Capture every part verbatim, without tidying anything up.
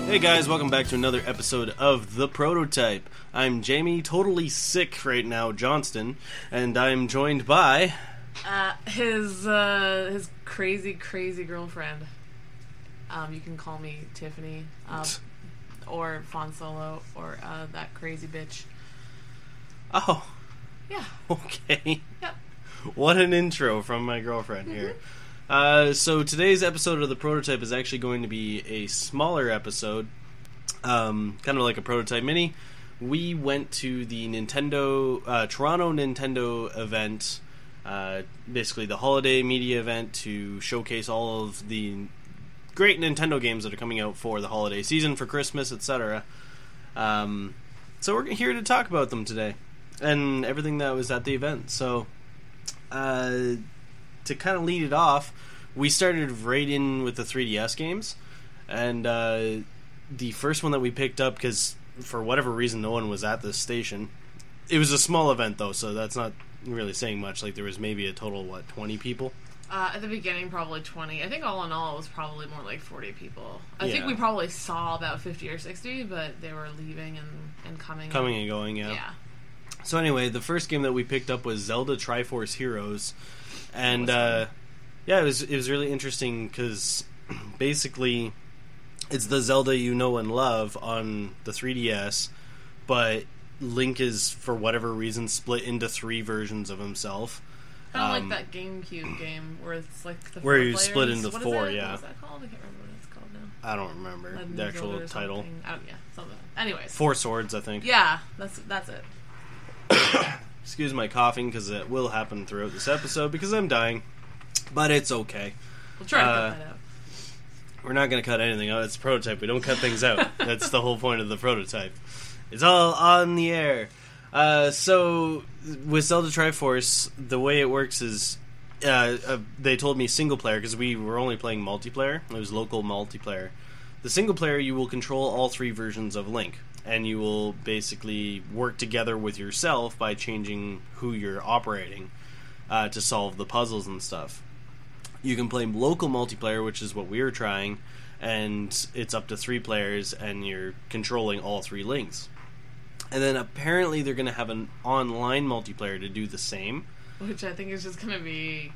Hey guys, welcome back to another episode of The Prototype. I'm Jamie, totally sick right now, Johnston, and I'm joined by... Uh, his, uh, his crazy, crazy girlfriend. Um, you can call me Tiffany, um, or Fon Solo, or, uh, that crazy bitch. Oh. Yeah. Okay. Yep. What an intro from my girlfriend here. Mm-hmm. Uh, so today's episode of The Prototype is actually going to be a smaller episode, um, kind of like a Prototype Mini. We went to the Nintendo, uh, Toronto Nintendo event, uh, basically the holiday media event to showcase all of the great Nintendo games that are coming out for the holiday season, for Christmas, et cetera. Um, so we're here to talk about them today, and everything that was at the event. So, uh... to kind of lead it off, we started right in with the three D S games, and uh, the first one that we picked up, because for whatever reason no one was at this station. It was a small event though, so that's not really saying much. Like there was maybe a total, what, twenty people? Uh, at the beginning, probably twenty. I think all in all, it was probably more like forty people. I yeah. think we probably saw about fifty or sixty, but they were leaving and, and coming. Coming and going, yeah. Yeah. So anyway, the first game that we picked up was Zelda Triforce Heroes. And uh, yeah, it was it was really interesting because basically it's the Zelda you know and love on the three D S, but Link is for whatever reason split into three versions of himself. Kind of um, like that GameCube game where it's like the where four you players. split into what four. Is that? Yeah, What is that called? I can't remember what it's called now. I don't remember Legend the actual Zelda or title. Something. Oh yeah, something. Anyways, Four Swords, I think. Yeah, that's that's it. Excuse my coughing, because it will happen throughout this episode, because I'm dying. But it's okay. We'll try to uh, cut that out. We're not going to cut anything out. It's a prototype. We don't cut things out. That's the whole point of the prototype. It's all on the air. Uh, so, with Zelda Triforce, the way it works is... Uh, uh, they told me single player, because we were only playing multiplayer. It was local multiplayer. The single player, you will control all three versions of Link. And you will basically work together with yourself by changing who you're operating uh, to solve the puzzles and stuff. You can play local multiplayer, which is what we were trying, and it's up to three players, and you're controlling all three Links. And then apparently they're going to have an online multiplayer to do the same. Which I think is just going to be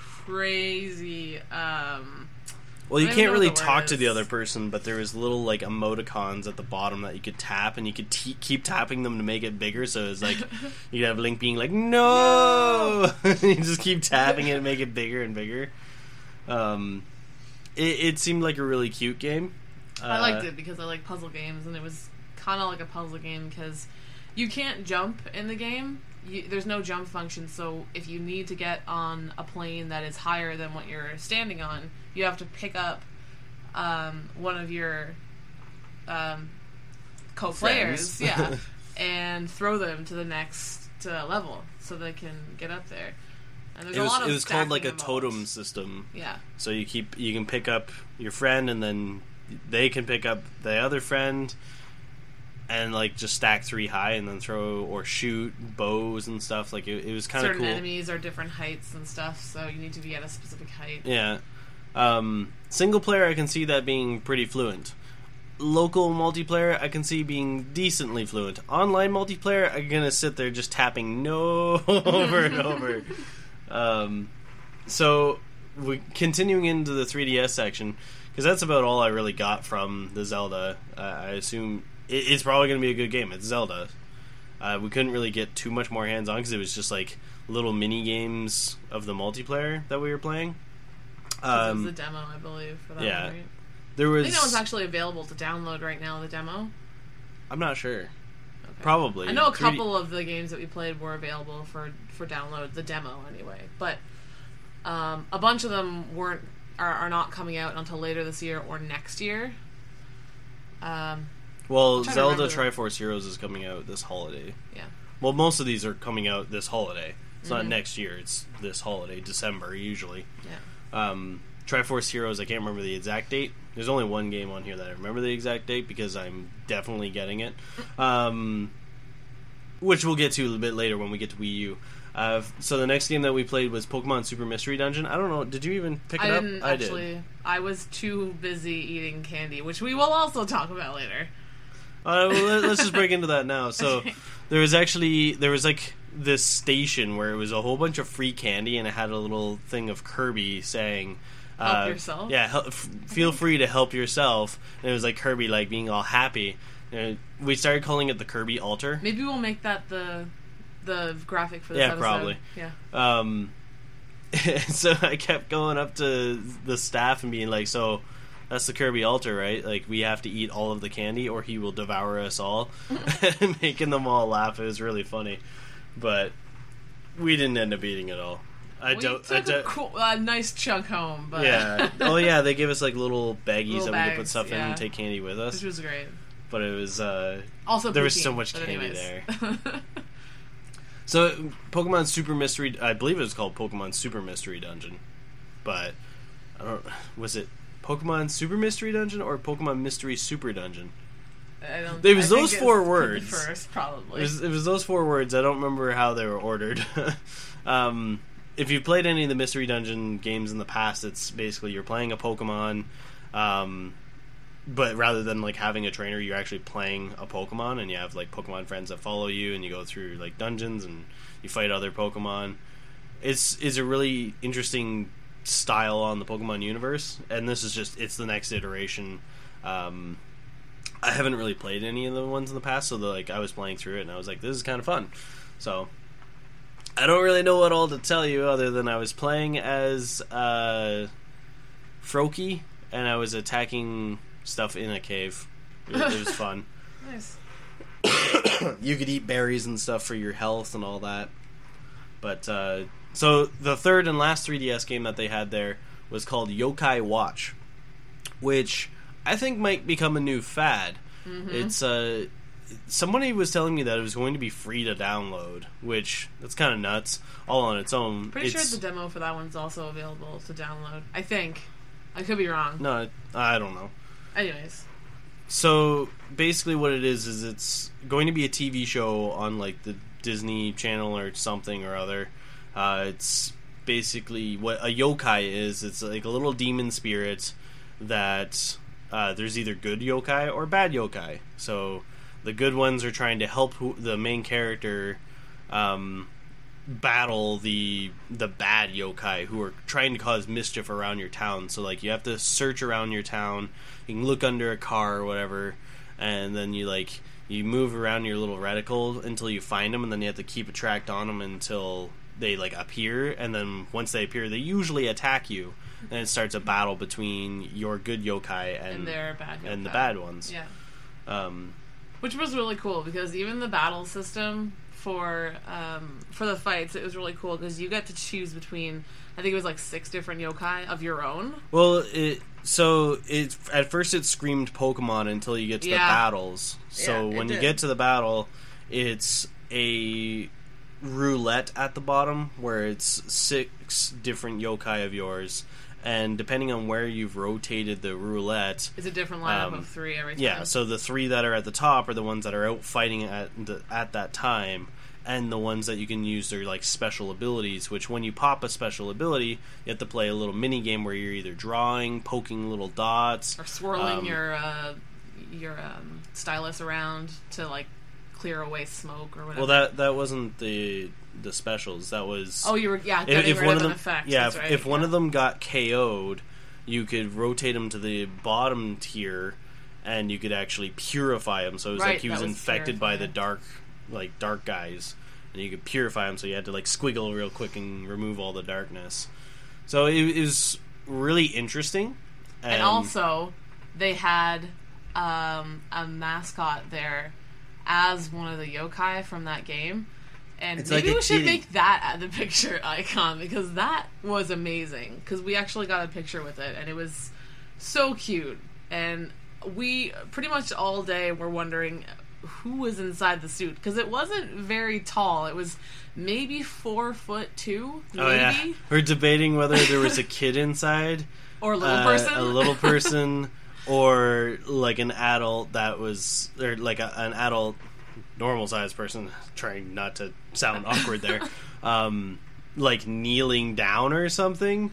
crazy. Um... Well, you can't really talk to the other person, but there was little, like, emoticons at the bottom that you could tap, and you could t- keep tapping them to make it bigger, so it's like, you'd have Link being like, no! no! You just keep tapping it and make it bigger and bigger. Um, it, it seemed like a really cute game. I uh, liked it because I like puzzle games, and it was kind of like a puzzle game, because you can't jump in the game. You, there's no jump function, so if you need to get on a plane that is higher than what you're standing on, you have to pick up um, one of your um, co-players, yeah, and throw them to the next uh, level so they can get up there. And there's it was, a lot of it was called like a involved. totem system. Yeah. So you keep you can pick up your friend, and then they can pick up the other friend. And, like, just stack three high and then throw or shoot bows and stuff. Like, it, it was kind of cool. Certain enemies are different heights and stuff, so you need to be at a specific height. Yeah. Um, single player, I can see that being pretty fluent. Local multiplayer, I can see being decently fluent. Online multiplayer, I'm going to sit there just tapping no over and over. Um, so, we, continuing into the three D S section, because that's about all I really got from the Zelda. Uh, I assume... It's probably going to be a good game. It's Zelda. Uh, we couldn't really get too much more hands-on because it was just like little mini-games of the multiplayer that we were playing. Um, it was a demo, I believe, for that yeah, one, right? There was... I think that one's actually available to download right now, the demo. I'm not sure. Okay. Probably. I know a three D... couple of the games that we played were available for, for download, the demo anyway. But um, a bunch of them weren't are, are not coming out until later this year or next year. Um... Well, Zelda Triforce Heroes is coming out this holiday. Yeah. Well, most of these are coming out this holiday. It's mm-hmm. not next year. It's this holiday, December, usually. Yeah. Um, Triforce Heroes, I can't remember the exact date. There's only one game on here that I remember the exact date because I'm definitely getting it. Um, which we'll get to a little bit later when we get to Wii U. Uh, so the next game that we played was Pokemon Super Mystery Dungeon. I don't know, did you even pick it I up? didn't I actually. did. I was too busy eating candy, which we will also talk about later. Uh, well, let's just break into that now. So Okay. there was actually there was like this station where it was a whole bunch of free candy, and it had a little thing of Kirby saying, Help uh, yourself? Yeah, help, f- feel free to help yourself. And it was like Kirby like being all happy. And we started calling it the Kirby Altar. Maybe we'll make that the the graphic for this Yeah, episode. probably. Yeah. Um, so I kept going up to the staff and being like, so that's the Kirby Altar, right? Like, we have to eat all of the candy or he will devour us all. And making them all laugh. It was really funny. But we didn't end up eating it all. I we don't. took I don't a, cool, a nice chunk home, but yeah. Oh, yeah, they gave us like little baggies Little that we could put bags, stuff in yeah. and take candy with us. which was great. But it was, uh, Also, there was poutine, so much but candy anyways. there. So, Pokemon Super Mystery... I believe it was called Pokemon Super Mystery Dungeon. But, I don't... Was it Pokemon Super Mystery Dungeon or Pokemon Mystery Super Dungeon? I don't, It was I think those it's four the words. First, probably. It was, it was those four words. I don't remember how they were ordered. um, if you've played any of the Mystery Dungeon games in the past, it's basically you're playing a Pokemon... Um, but rather than like having a trainer, you're actually playing a Pokemon, and you have like Pokemon friends that follow you, and you go through like dungeons and you fight other Pokemon. It's is a really interesting style on the Pokemon universe, and this is just it's the next iteration. Um, I haven't really played any of the ones in the past, so the, like I was playing through it, and I was like, this is kind of fun. So I don't really know what all to tell you other than I was playing as uh, Froakie, and I was attacking stuff in a cave. It, it was fun. Nice. You could eat berries and stuff for your health and all that. But, uh, so the third and last three D S game that they had there was called Yokai Watch, which I think might become a new fad. Mm-hmm. It's, uh, somebody was telling me that it was going to be free to download, which, that's kind of nuts, all on its own. Pretty it's, sure the demo for that one's also available to download. I think. I could be wrong. No, I don't know. Anyways. So basically what it is is it's going to be a T V show on like the Disney Channel or something or other. Uh, it's basically what a yokai is. It's like a little demon spirit that uh, there's either good yokai or bad yokai. So the good ones are trying to help who, the main character um, battle the the bad yokai who are trying to cause mischief around your town. So like you have to search around your town. You can look under a car or whatever, and then you like you move around your little reticle until you find them, and then you have to keep a track on them until they like appear. And then once they appear, they usually attack you, and it starts a battle between your good yokai and, And their bad and the yokai. bad ones. Yeah. Um, Which was really cool because even the battle system for um, for the fights, it was really cool because you get to choose between, I think it was like six different yokai of your own. well, it so it at first it screamed Pokemon until you get to Yeah. the battles. So Yeah, it when you did. get to the battle, it's a roulette at the bottom where it's six different yokai of yours, and depending on where you've rotated the roulette, It's a different lineup Um, of three every time. yeah, so the three that are at the top are the ones that are out fighting at the, at that time, and the ones that you can use their like special abilities, which when you pop a special ability, you have to play a little mini game where you're either drawing, poking little dots, Or swirling um, your uh, your um, stylus around to like clear away smoke or whatever. well that that wasn't the the specials. That was oh, you were yeah if, getting if rid one of of an them effect. yeah That's if, right. if one yeah. of them got K O'd, you could rotate them to the bottom tier, and you could actually purify him. So it was Right, like he was, that was infected by the purify. dark, like dark guys, and you could purify him. So you had to like squiggle real quick and remove all the darkness. So it, it was really interesting. And, And also, they had um, a mascot there as one of the yokai from that game. And It's maybe like a we should kitty. make that the picture icon because that was amazing. Because we actually got a picture with it, and it was so cute. And we pretty much all day were wondering who was inside the suit because it wasn't very tall. It was maybe four foot two, maybe, oh yeah, we're debating whether there was a kid inside. or a little uh, person. a little person, or like an adult that was, or like a, an adult, normal sized person. Trying not to sound awkward there, um, like kneeling down or something.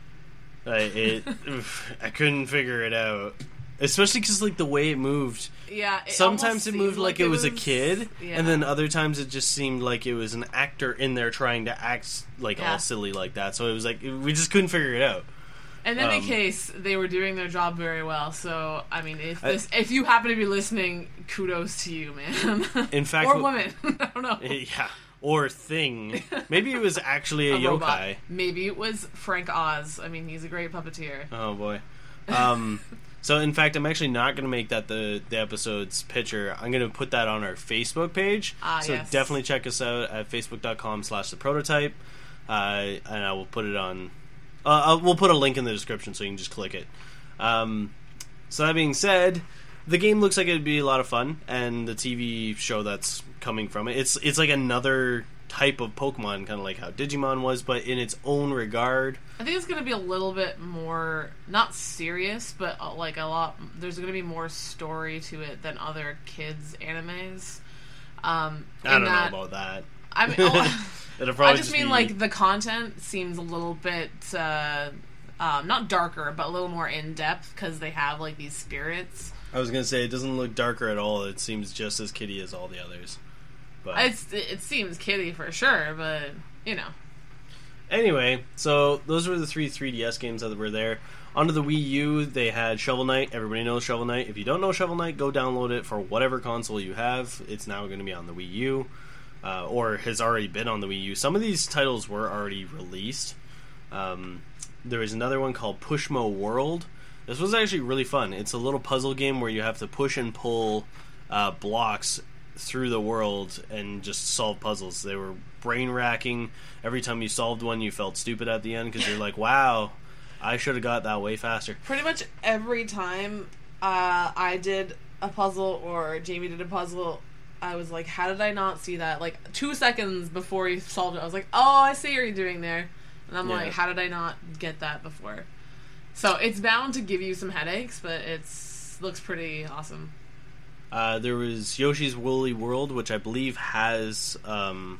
Uh, it, I couldn't figure it out, especially because like the way it moved. Yeah, it sometimes it moved like, like it it was, was a kid, yeah. and then other times it just seemed like it was an actor in there trying to act like yeah. all silly like that. So it was like we just couldn't figure it out. In any Um, case, they were doing their job very well. So, I mean, if this, I, if you happen to be listening, kudos to you, man. In fact, or woman, I don't know. Yeah, or thing. Maybe it was actually a, a yokai. robot. Maybe it was Frank Oz. I mean, he's a great puppeteer. Oh boy. Um, so in fact, I'm actually not going to make that the the episode's picture. I'm going to put that on our Facebook page. Ah, so yes. definitely check us out at facebook.com slash the prototype, uh, and I will put it on. Uh, I'll, we'll put a link in the description so you can just click it. Um, so that being said, the game looks like it'd be a lot of fun, and the T V show that's coming from it, it's it's like another type of Pokemon, kind of like how Digimon was, but in its own regard. I think it's going to be a little bit more, not serious, but uh, like a lot, there's going to be more story to it than other kids' animes. Um, I don't that, know about that. I mean, oh, It'll probably I just, just mean be... like the content seems a little bit, uh, um, not darker, but a little more in-depth because they have like these spirits. I was going to say, it doesn't look darker at all. It seems just as kiddie as all the others. But It's, it seems kiddie for sure, but, you know. anyway, so those were the three 3DS games that were there. Onto the Wii U, they had Shovel Knight. Everybody knows Shovel Knight. If you don't know Shovel Knight, go download it for whatever console you have. It's now going to be on the Wii U, uh, or has already been on the Wii U. Some of these titles were already released. Um, there was another one called Pushmo World. This was actually really fun. It's a little puzzle game where you have to push and pull uh, blocks through the world and just solve puzzles. They were brain-racking. Every time you solved one, you felt stupid at the end because you're like, wow, I should have got that way faster. Pretty much every time uh, I did a puzzle or Jamie did a puzzle, I was like, how did I not see that? Like, two seconds before you solved it, I was like, oh, I see what you're doing there. And I'm Yeah. like, how did I not get that before? So it's bound to give you some headaches, but it's looks pretty awesome. Uh, there was Yoshi's Woolly World, which I believe has um,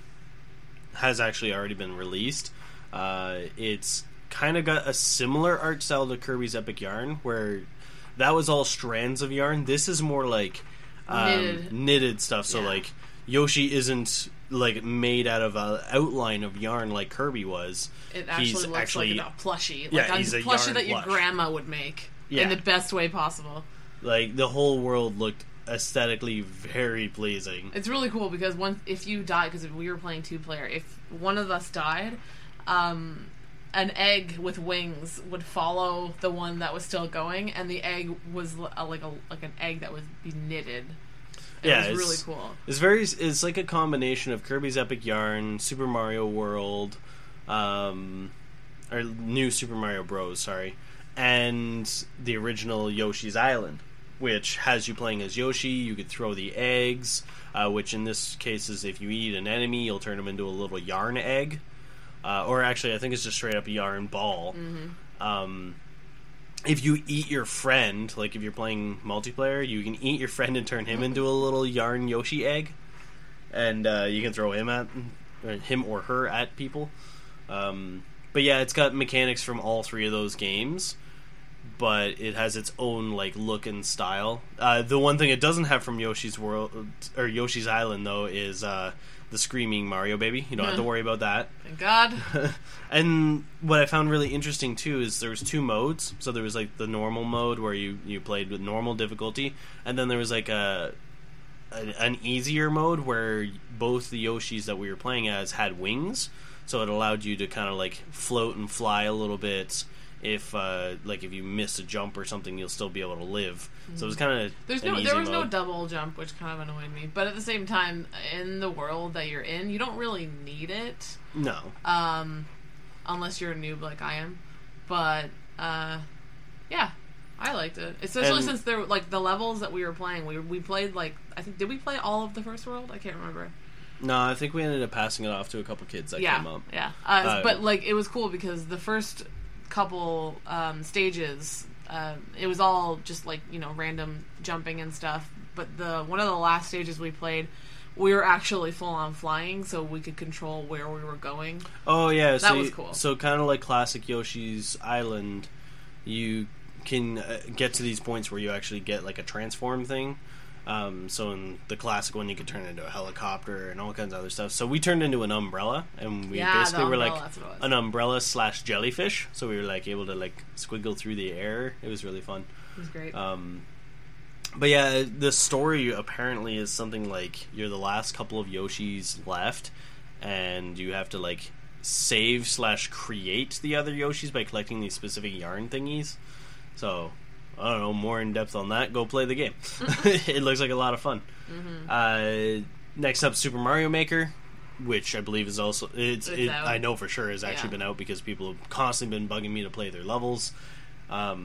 has actually already been released. Uh, it's kind of got a similar art style to Kirby's Epic Yarn, where that was all strands of yarn. This is more like um, Knitted. knitted stuff. So Yeah. like Yoshi isn't like made out of an outline of yarn like Kirby was. It actually He's looks actually- like a plushie. Like Yeah, a he's a plushie yarn that your plush. grandma would make. Yeah. In the best way possible. Like the whole world looked aesthetically very pleasing. It's really cool because once if you die, because we were playing two player, if one of us died, um, an egg with wings would follow the one that was still going, and the egg was l- uh, like a like an egg that would be knitted. It Yeah, was really it's- cool. It's very. It's like a combination of Kirby's Epic Yarn, Super Mario World, um, or new Super Mario Bros. Sorry, and the original Yoshi's Island, which has you playing as Yoshi. You could throw the eggs, uh, which in this case is if you eat an enemy, you'll turn them into a little yarn egg, uh, or actually, I think it's just straight up a yarn ball. Mm-hmm. Um, if you eat your friend, like if you're playing multiplayer, you can eat your friend and turn him into a little yarn Yoshi egg, and uh, you can throw him at or him or her at people. Um, but yeah, it's got mechanics from all three of those games, but it has its own like look and style. Uh, the one thing it doesn't have from Yoshi's World or Yoshi's Island though is uh, the screaming Mario baby. You don't have to worry about that. Thank God. And what I found really interesting too is there was two modes. So there was like the normal mode where you, you played with normal difficulty, and then there was like a, a an easier mode where both the Yoshis that we were playing as had wings, so it allowed you to kind of like float and fly a little bit. If uh, like if you miss a jump or something, you'll still be able to live. So it was kind of There's no, there was no double jump, which kind of annoyed me. But at the same time, in the world that you're in, you don't really need it. no. Um, unless you're a noob like I am. But, uh, yeah, I liked it. Especially And- since there like the levels that we were playing, we we played like I think did we play all of the first world? I can't remember. No, I think we ended up passing it off to a couple kids that yeah, came up. yeah. Uh, Uh, but like it was cool because the first couple um, stages, uh, it was all just like you know random jumping and stuff. But the one of the last stages we played we were actually full on flying, so we could control where we were going. Oh yeah, that so was you, cool. So kind of like classic Yoshi's Island, you can uh, get to these points where you actually get like a transform thing. Um, so in the classic one, you could turn into a helicopter and all kinds of other stuff. So we turned into an umbrella, and we Yeah, basically the were umbrella, like that's what it was. an umbrella slash jellyfish. So we were like able to like squiggle through the air. It was really fun. It was great. Um, but yeah, the story apparently is something like you're the last couple of Yoshis left, and you have to like save slash create the other Yoshis by collecting these specific yarn thingies. So I don't know, more in depth on that, go play the game. It looks like a lot of fun. Mm-hmm. Uh, next up, Super Mario Maker, which I believe is also it's, It's it, out. I know for sure has actually Yeah. been out because people have constantly been bugging me to play their levels. Um,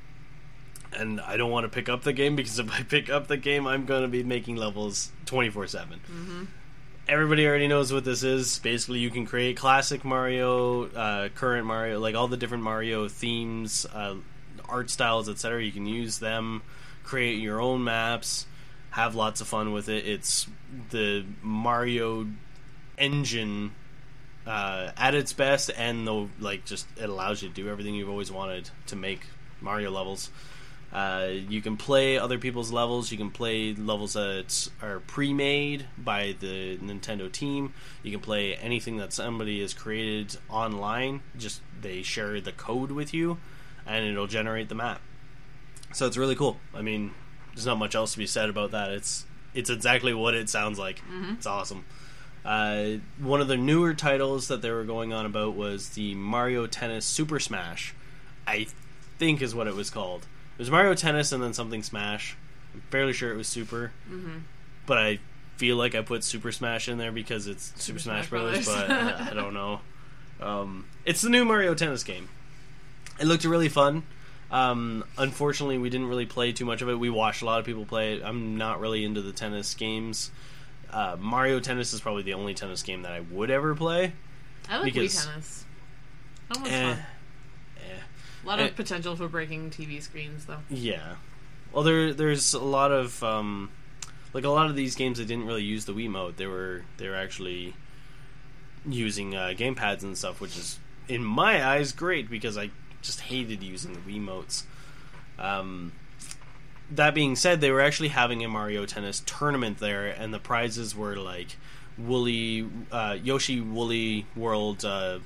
and I don't want to pick up the game because if I pick up the game, I'm going to be making levels twenty-four seven. Mm-hmm. Everybody already knows what this is. Basically, you can create classic Mario, uh, current Mario, like all the different Mario themes, uh, art styles, et cetera. You can use them, create your own maps, have lots of fun with it. It's the Mario engine uh, at its best, and though like just it allows you to do everything you've always wanted to make Mario levels. Uh, you can play other people's levels. You can play levels that are pre-made by the Nintendo team. You can play anything that somebody has created online. Just they share the code with you, and it'll generate the map. So it's really cool. I mean, there's not much else to be said about that. It's it's exactly what it sounds like. Mm-hmm. It's awesome. Uh, one of the newer titles that they were going on about was the Mario Tennis Super Smash, I think is what it was called. It was Mario Tennis and then something Smash. I'm fairly sure it was Super. Mm-hmm. But I feel like I put Super Smash in there because it's Super, Super Smash, Smash Brothers, Brothers. but I don't know. Um, it's the new Mario Tennis game. It looked really fun. Um, unfortunately, we didn't really play too much of it. We watched a lot of people play it. I'm not really into the tennis games. Uh, Mario Tennis is probably the only tennis game that I would ever play. I like because- Wii Tennis. That one's Eh, fun. eh. A lot of eh. potential for breaking T V screens, though. Yeah. Well, there there's a lot of um, like a lot of these games that didn't really use the Wii mode. They were they were actually using uh, gamepads and stuff, which is in my eyes great because I just hated using the Wii motes. Um, that being said, they were actually having a Mario Tennis tournament there, and the prizes were like Woolly uh, Yoshi Woolly World uh,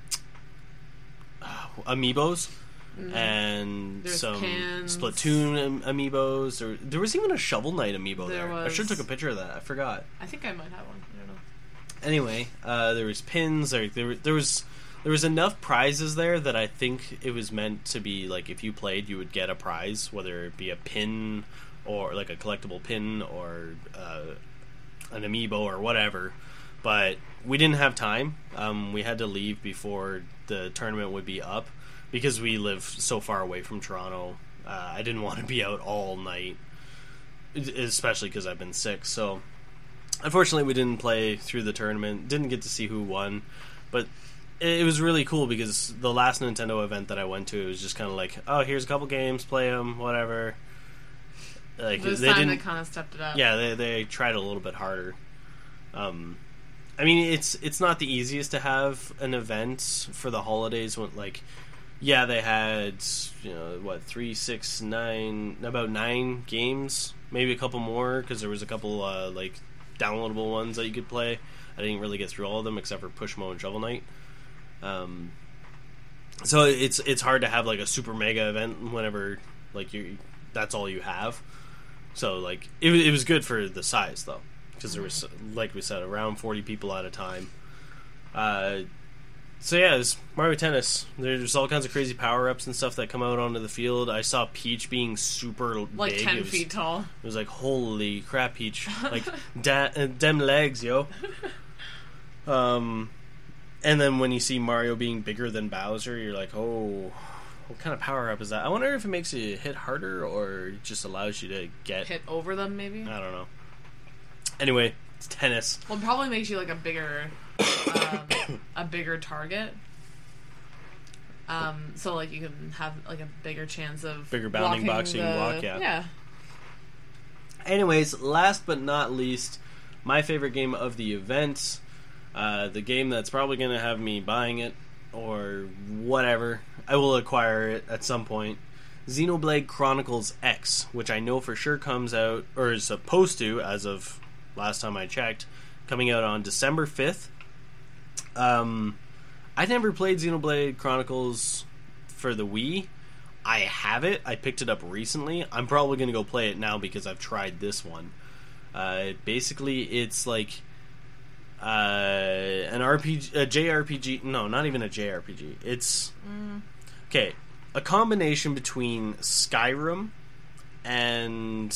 amiibos. Mhm. And There's some pins. Splatoon am- amiibos, or there was even a Shovel Knight amiibo there. There I should have was. took a picture of that. I forgot. I think I might have one. I don't know. Anyway, uh, there was pins. There, there, there was there was enough prizes there that I think it was meant to be like if you played, you would get a prize, whether it be a pin or like a collectible pin or uh, an amiibo or whatever. But we didn't have time. Um, we had to leave before the tournament would be up. Because we live so far away from Toronto, uh, I didn't want to be out all night, especially because I've been sick. So, unfortunately, we didn't play through the tournament. Didn't get to see who won, but it was really cool because the last Nintendo event that I went to, it was just kind of like, oh, here's a couple games, play them, whatever. Like This they time didn't, they kind of stepped it up. yeah, they they tried a little bit harder. Um, I mean, it's it's not the easiest to have an event for the holidays when like. Yeah, they had, you know, what, three, six, nine, about nine games, maybe a couple more, because there was a couple, uh, like, downloadable ones that you could play. I didn't really get through all of them, except for Pushmo and Shovel Knight. Um, so it's it's hard to have, like, a super mega event whenever, like, you that's all you have. So, like, it, it was good for the size, though, because there was, like we said, around forty people at a time. Uh... So yeah, it's Mario Tennis. There's all kinds of crazy power-ups and stuff that come out onto the field. I saw Peach being super Like big. ten it was, feet tall. It was like, holy crap, Peach. Like, da- uh, dem legs, yo. Um, and then when you see Mario being bigger than Bowser, you're like, oh, what kind of power-up is that? I wonder if it makes you hit harder or it just allows you to get... Hit over them, maybe? I don't know. Anyway, it's tennis. Well, it probably makes you like a bigger, um, a bigger target. Um, so like you can have like a bigger chance of Bigger bounding blocking box so you can the- block, yeah. Yeah. Anyways, last but not least, my favorite game of the event, uh, the game that's probably going to have me buying it or whatever. I will acquire it at some point. Xenoblade Chronicles X, which I know for sure comes out, or is supposed to, as of last time I checked, coming out on December fifth. Um, I never played Xenoblade Chronicles for the Wii. I have it. I picked it up recently. I'm probably going to go play it now because I've tried this one. Uh, basically, it's like uh, an R P G, a J R P G. No, not even a J R P G. It's okay. A combination between Skyrim and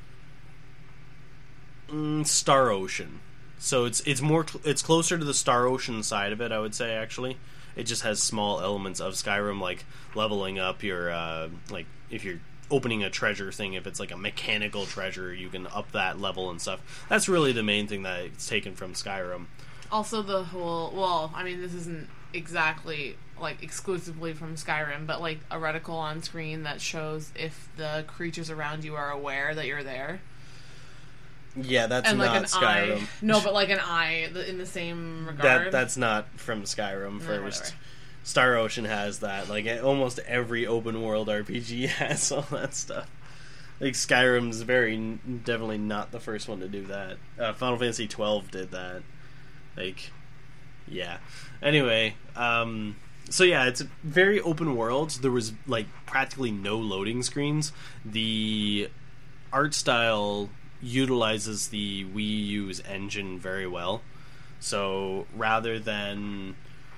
mm, Star Ocean. So it's it's more it's closer to the Star Ocean side of it, I would say. Actually, it just has small elements of Skyrim, like leveling up your uh, like if you're opening a treasure thing. If it's like a mechanical treasure, you can up that level and stuff. That's really the main thing that it's taken from Skyrim. Also, the whole well, I mean, this isn't exactly like exclusively from Skyrim, but like a reticle on screen that shows if the creatures around you are aware that you're there. Yeah, that's and like not an Skyrim. eye. No, but like an eye in the same regard. That that's not from Skyrim. First, whatever. Star Ocean has that. Like almost every open world R P G has all that stuff. Like Skyrim's very definitely not the first one to do that. Uh, Final Fantasy twelve did that. Like, yeah. Anyway, um, so yeah, it's very open world. There was like practically no loading screens. The art style utilizes the Wii U's engine very well. So rather than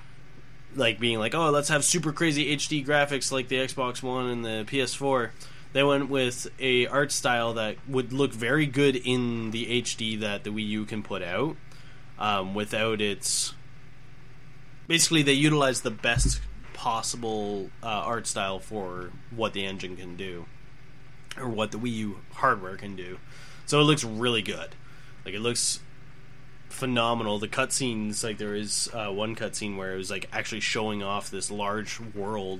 like being like, oh, let's have super crazy H D graphics like the Xbox One and the P S four, they went with a art style that would look very good in the H D that the Wii U can put out, um, without its... Basically, they utilized the best possible uh, art style for what the engine can do, or what the Wii U hardware can do. So it looks really good. Like, it looks phenomenal. The cutscenes, like, there is uh, one cutscene where it was, like, actually showing off this large world,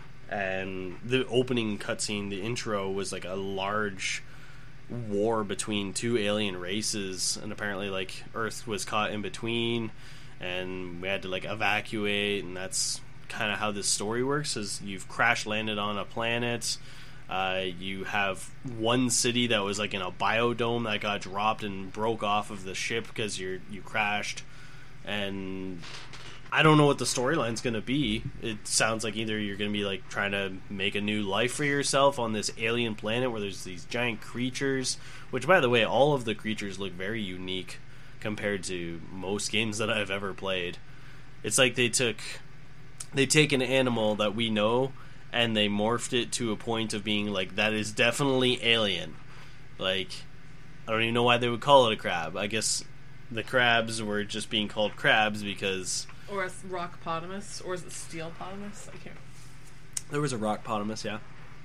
and the opening cutscene, the intro, was, like, a large war between two alien races, and apparently, like, Earth was caught in between, and we had to, like, evacuate, and that's kind of how this story works, is you've crash-landed on a planet. Uh, you have one city that was like in a biodome that got dropped and broke off of the ship because you you crashed, and I don't know what the storyline's going to be. It sounds like either you're going to be like trying to make a new life for yourself on this alien planet where there's these giant creatures, which, by the way, all of the creatures look very unique compared to most games that I've ever played. It's like they took they take an animal that we know and they morphed it to a point of being like, that is definitely alien. Like, I don't even know why they would call it a crab. I guess the crabs were just being called crabs because... Or a rockpotamus, or is it steelpotamus? I can't... There was a rockpotamus, yeah.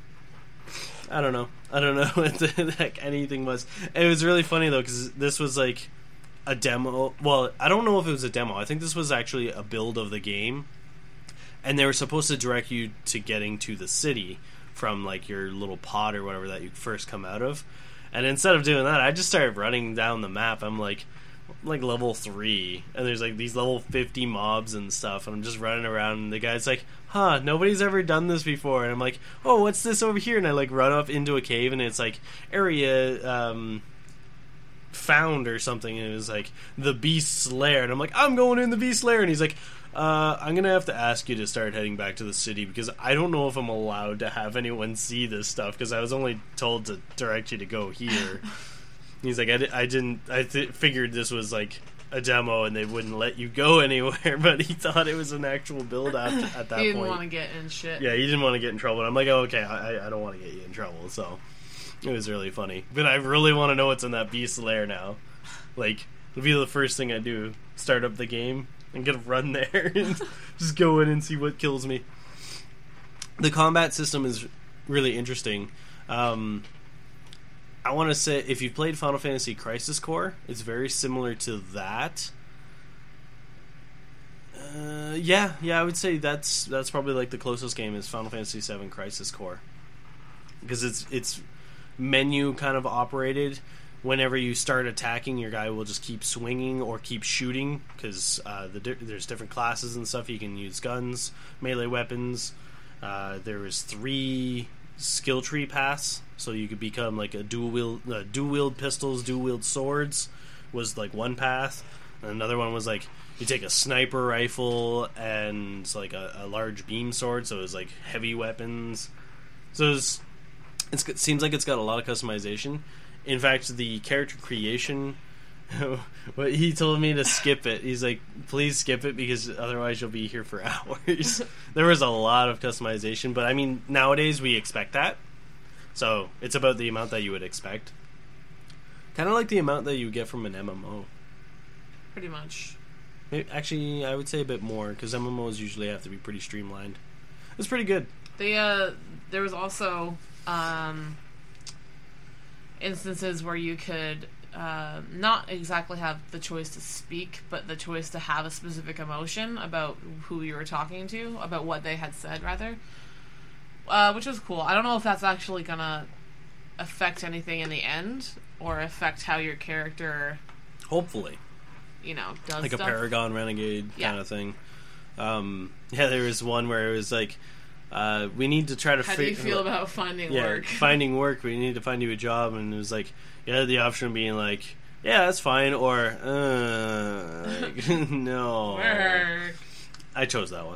I don't know. I don't know what the heck anything was. It was really funny, though, because this was like a demo. Well, I don't know if it was a demo. I think this was actually a build of the game. And they were supposed to direct you to getting to the city from, like, your little pod or whatever that you first come out of. And instead of doing that, I just started running down the map. I'm, like, like level three. And there's, like, these level fifty mobs and stuff. And I'm just running around. And the guy's like, huh, nobody's ever done this before. And I'm like, oh, what's this over here? And I, like, run up into a cave. And it's, like, area... um... found or something. And it was, like, the Beast's Lair. And I'm like, I'm going in the Beast's Lair. And he's like... Uh, I'm gonna have to ask you to start heading back to the city because I don't know if I'm allowed to have anyone see this stuff because I was only told to direct you to go here. He's like, I, di- I didn't, I th- figured this was like a demo and they wouldn't let you go anywhere, but he thought it was an actual build at, at that point. He didn't want to get in shit. Yeah, he didn't want to get in trouble. And I'm like, oh, okay, I, I don't want to get you in trouble, so it was really funny. But I really want to know what's in that Beast's Lair now. Like, it'll be the first thing I do, start up the game. And get a run there and just go in and see what kills me. The combat system is really interesting. Um, I want to say, if you've played Final Fantasy Crisis Core, it's very similar to that. Uh, yeah, yeah, I would say that's that's probably like the closest game is Final Fantasy seven Crisis Core, because it's it's menu kind of operated. whenever you start attacking, your guy will just keep swinging or keep shooting, because uh, the di- there's different classes and stuff. You can use guns, melee weapons. Uh, there was three skill tree paths, so you could become like a dual wield, uh, dual wield pistols, dual wield swords was like one path. And another one was like you take a sniper rifle and like a, a large beam sword, so it was like heavy weapons. So it was, it's, it seems like it's got a lot of customization. In fact, the character creation, what he told me to skip it. He's like, please skip it because otherwise you'll be here for hours. There was a lot of customization, but I mean, nowadays we expect that. So it's about the amount that you would expect. Kind of like the amount that you get from an M M O. Pretty much. Maybe, actually, I would say a bit more, because M M Os usually have to be pretty streamlined. It's pretty good. They, uh, there was also um, instances where you could uh, not exactly have the choice to speak, but the choice to have a specific emotion about who you were talking to, about what they had said, rather. Uh, which was cool. I don't know if that's actually gonna affect anything in the end, or affect how your character... Hopefully. You know, does like stuff. a Paragon Renegade yeah. kind of thing. Um, yeah, there was one where it was like, uh, we need to try to... How do you feel about finding yeah, work? finding work, we need to find you a job, and it was like, you had the option of being like, yeah, that's fine, or, uh, like, no. Work. I chose that one.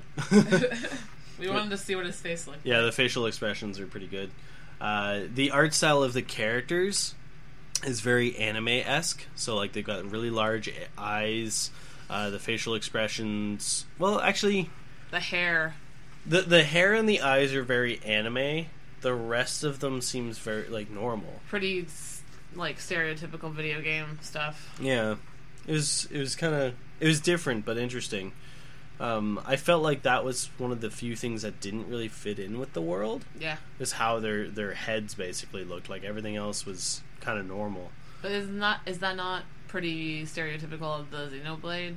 We wanted to see what his face looked yeah, like. the facial expressions are pretty good. Uh, the art style of the characters is very anime-esque, so like they've got really large eyes, uh, the facial expressions, well actually The hair. the the hair and the eyes are very anime. The rest of them seems very like normal. Pretty like stereotypical video game stuff. Yeah, it was it was kind of it was different but interesting. Um, I felt like that was one of the few things that didn't really fit in with the world. Yeah. Is how their their heads basically looked. Like everything else was kind of normal. But is not is that not pretty stereotypical of the Xenoblade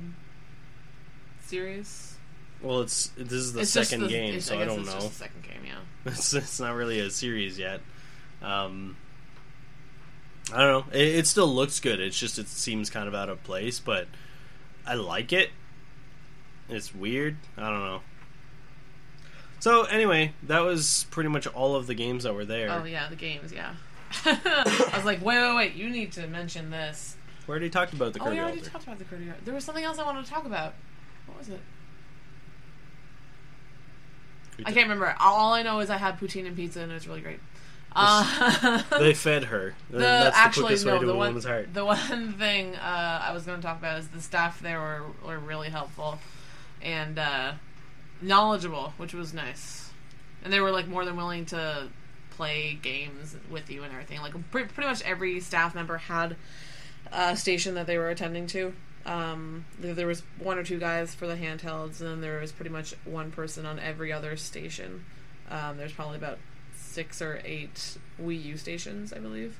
series? Well, it's this is the It's just second the- game, it's- so I I, guess don't it's know. just the second game, yeah. It's, it's not really a series yet. Um, I don't know. It, it still looks good. It's just it seems kind of out of place, but I like it. It's weird. I don't know. So anyway, that was pretty much all of the games that were there. Oh yeah, the games, yeah. I was like, wait, wait, wait! You need to mention this. We already talked about the Oh, Kirby we already Altar. talked about the Kirby Altar. There was something else I wanted to talk about. What was it? We I t- can't remember. All I know is I had poutine and pizza, and it was really great. Uh, They fed her. the That's the actually quickest way no, to the a one woman's heart. the one thing uh, I was going to talk about is the staff there were were really helpful and uh, knowledgeable, which was nice, and they were like more than willing to play games with you and everything. Like pre- pretty much every staff member had a station that they were attending to. Um, there, there was one or two guys for the handhelds, and then there was pretty much one person on every other station. Um, there's probably about six or eight Wii U stations, I believe.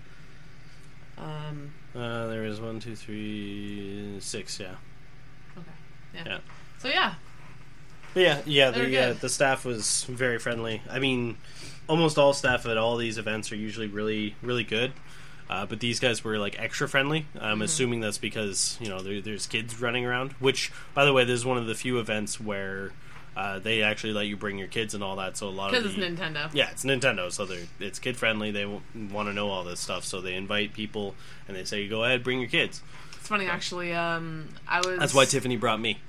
Um, Uh, there was one, two, three, six. Yeah. okay. Yeah. Yeah. So yeah. But yeah, yeah, They were the uh, good. the staff was very friendly. I mean, almost all staff at all these events are usually really, really good. Uh, but these guys were like extra friendly. I'm Mm-hmm. assuming that's because you know there, there's kids running around. Which, by the way, this is one of the few events where uh, they actually let you bring your kids and all that. So a lot of Because the, it's Nintendo. yeah, it's Nintendo, so they're it's kid friendly. They w- want to know all this stuff, so they invite people and they say, "Go ahead, bring your kids." It's funny, actually. Um, I was. That's why Tiffany brought me.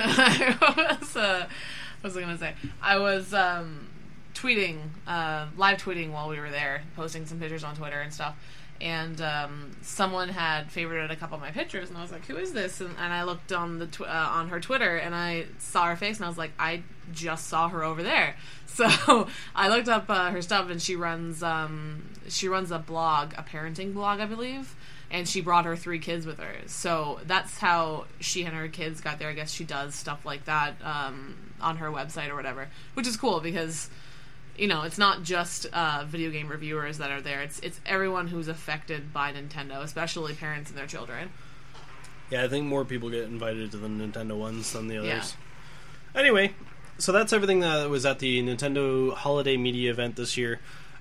I was. Uh, what was I gonna say? I was um, tweeting, uh, live tweeting while we were there, posting some pictures on Twitter and stuff. And um, someone had favorited a couple of my pictures, and I was like, "Who is this?" And, and I looked on the tw- uh, on her Twitter, and I saw her face, and I was like, "I just saw her over there." So I looked up uh, her stuff, and she runs um, she runs a blog, a parenting blog, I believe, and she brought her three kids with her. So that's how she and her kids got there. I guess she does stuff like that um, on her website or whatever, which is cool because. You know, it's not just uh, video game reviewers that are there. It's it's everyone who's affected by Nintendo, especially parents and their children. Yeah, I think more people get invited to the Nintendo ones than the others. Yeah. Anyway, so that's everything that was at the Nintendo Holiday Media event this year.